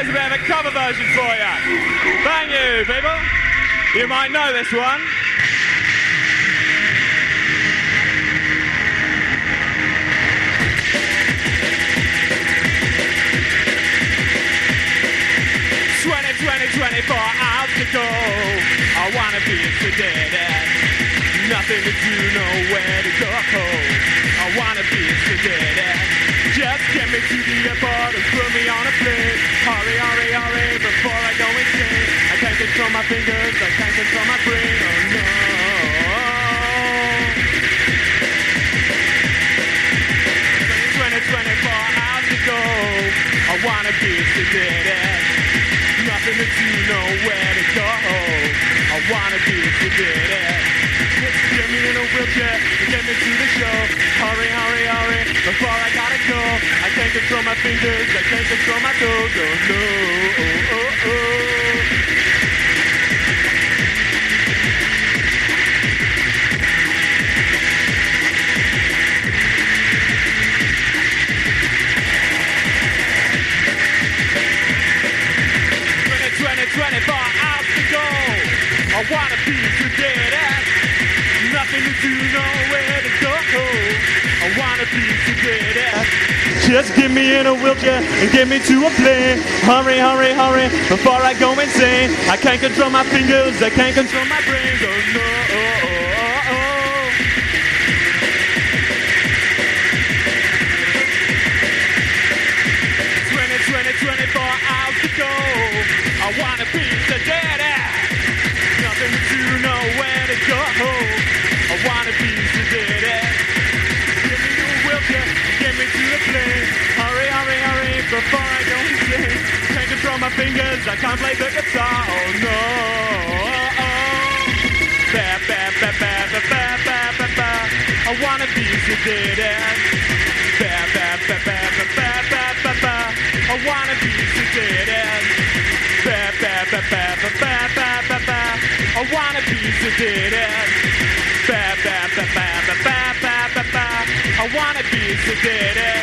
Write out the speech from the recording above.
Here's a bit of a cover version for you. Thank you, people. You might know this one. Twenty, 24 hours to go. I wanna be sedated. Nothing to do, nowhere to go. I wanna be sedated. Just get me to the airport and put me on a plane. Hurry, hurry, hurry, before I go insane. I can't control my fingers, I can't control my brain. Oh no. 24 hours to go. I wanna be sedated. Nothing to do, nowhere to go. I wanna be sedated. Just get me in a wheelchair and get me to the show. Hurry, hurry, hurry, before I gotta go. I can't control my fingers, I can't control my toes. Oh no, oh, oh, oh. I wanna be sedated. Nothing to do, nowhere to go. I wanna be sedated. Just get me in a wheelchair and get me to a plane. Hurry, hurry, hurry, before I go insane. I can't control my fingers, I can't control my brain. Oh no, oh, oh, oh, oh. 24 hours to go. I wanna be sedated. Nothing to do, nowhere to go. I wanna be sedated. Get me to a wheelchair, get me to the plane. Hurry, hurry, hurry, before I go insane. Can't control my fingers, I can't play the guitar. Oh no. Ba, ba, ba, ba, ba, ba, ba, ba, ba. I wanna be sedated. Ba, ba, ba, ba, ba, ba, ba, ba, ba. I wanna be sedated. Ba, ba, ba, ba, ba, ba, ba, ba, ba. I wanna be sedated. Ba, ba, ba, ba, ba, ba, ba, ba, ba. I wanna be sedated.